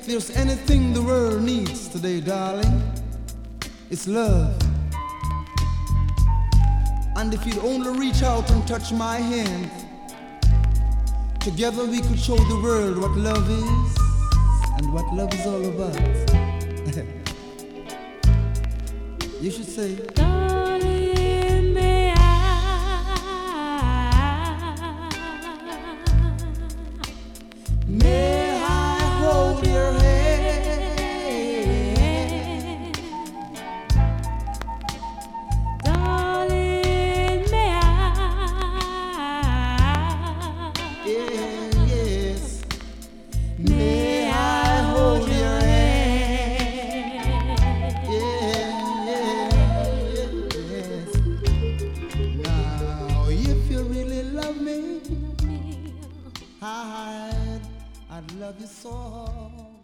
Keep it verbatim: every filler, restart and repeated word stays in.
If there's anything the world needs today, darling, it's love. And if you'd only reach out and touch my hand, together we could show the world what love is and what love is all about. You should say, darling, may I, may I hold your hand, darling, may I, yeah, yes, may I hold your hand. I'd, I'd love you so.